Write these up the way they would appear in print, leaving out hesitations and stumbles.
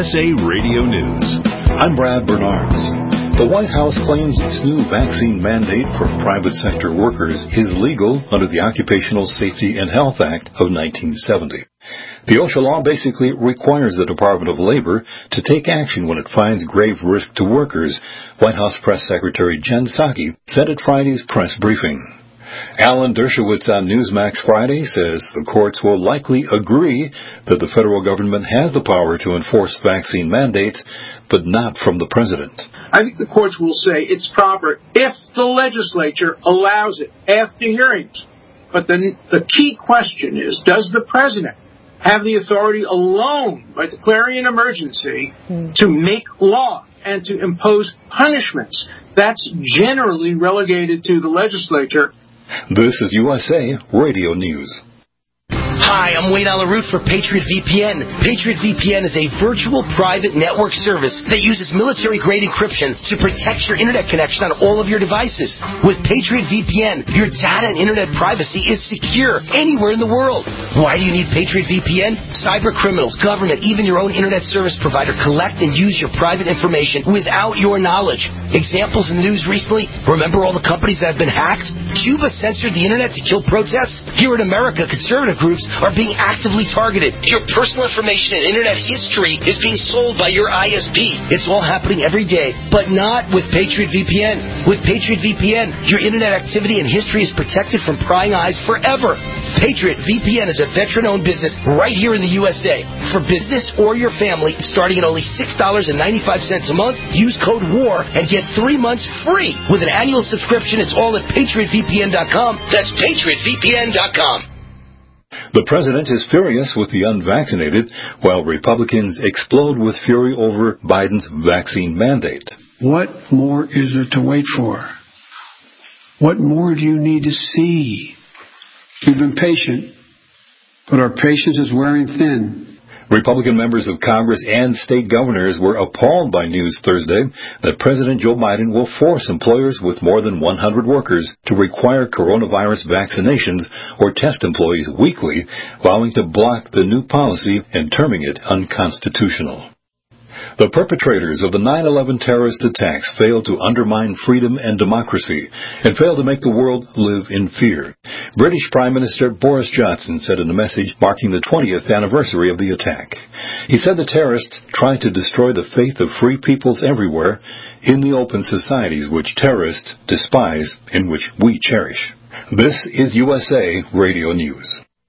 USA Radio News. I'm Brad Bernards. The White House claims its new vaccine mandate for private sector workers is legal under the Occupational Safety and Health Act of 1970. The OSHA law basically requires the Department of Labor to take action when it finds grave risk to workers, White House Press Secretary Jen Psaki said at Friday's press briefing. Alan Dershowitz on Newsmax Friday says the courts will likely agree that the federal government has the power to enforce vaccine mandates, but not from the president. I think the courts will say it's proper if the legislature allows it after hearings. But the key question is, does the president have the authority alone, by declaring an emergency, to make law and to impose punishments? That's generally relegated to the legislature. This is USA Radio News. Hi, I'm Wayne Alaroot for Patriot VPN. Patriot VPN is a virtual private network service that uses military-grade encryption to protect your internet connection on all of your devices. With Patriot VPN, your data and internet privacy is secure anywhere in the world. Why do you need Patriot VPN? Cyber criminals, government, even your own internet service provider collect and use your private information without your knowledge. Examples in the news recently, remember all the companies that have been hacked? Cuba censored the internet to kill protests? Here in America, conservative groups are being actively targeted. Your personal information and internet history is being sold by your ISP. It's all happening every day, but not with Patriot VPN. With Patriot VPN, your internet activity and history is protected from prying eyes forever. Patriot VPN is a veteran-owned business right here in the USA. For business or your family, starting at only $6.95 a month, use code WAR and get 3 months free. With an annual subscription, it's all at PatriotVPN.com. That's PatriotVPN.com. The president is furious with the unvaccinated, while Republicans explode with fury over Biden's vaccine mandate. What more is there to wait for? What more do you need to see? We've been patient, but our patience is wearing thin. Republican members of Congress and state governors were appalled by news Thursday that President Joe Biden will force employers with more than 100 workers to require coronavirus vaccinations or test employees weekly, vowing to block the new policy and terming it unconstitutional. The perpetrators of the 9/11 terrorist attacks failed to undermine freedom and democracy and failed to make the world live in fear. British Prime Minister Boris Johnson said in a message marking the 20th anniversary of the attack. He said the terrorists tried to destroy the faith of free peoples everywhere in the open societies which terrorists despise and which we cherish. This is USA Radio News.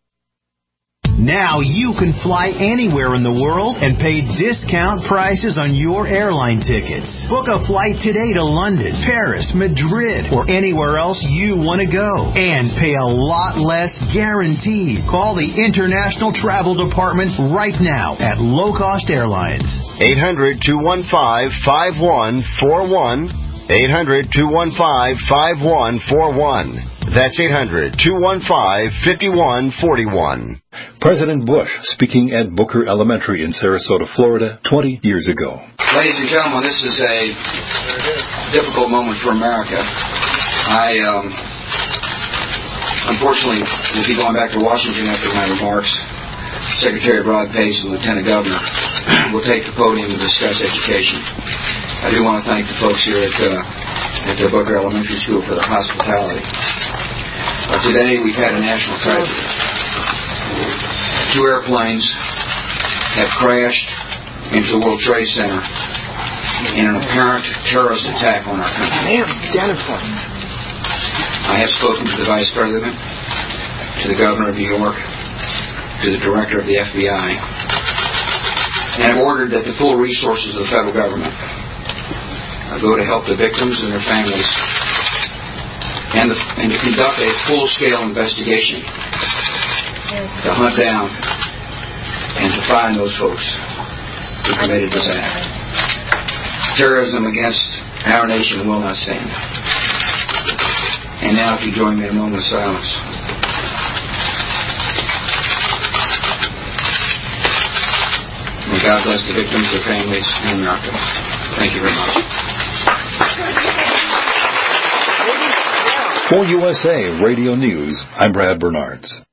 Now you can fly anywhere in the world and pay discount prices on your airline tickets. Book a flight today to London, Paris, Madrid, or anywhere else you want to go. And pay a lot less guaranteed. Call the International Travel Department right now at Low Cost Airlines. 800-215-5141. 800-215-5141. That's 800-215-5141. President Bush speaking at Booker Elementary in Sarasota, Florida, 20 years ago. Ladies and gentlemen, this is a difficult moment for America. I, unfortunately, will be going back to Washington after my remarks. Secretary Rod Pace and Lieutenant Governor will take the podium to discuss education. I do want to thank the folks here at the Booker Elementary School for their hospitality. Today we've had a national tragedy. 2 airplanes have crashed into the World Trade Center in an apparent terrorist attack on our country. I have spoken to the Vice President, to the Governor of New York, to the Director of the FBI, and I've ordered that the full resources of the federal government go to help the victims and their families and to conduct a full-scale investigation to hunt down and to find those folks who committed this act. Terrorism against our nation will not stand. And now if you join me in a moment of silence. May God bless the victims, their families, and America. Thank you very much. For USA Radio News, I'm Brad Bernards.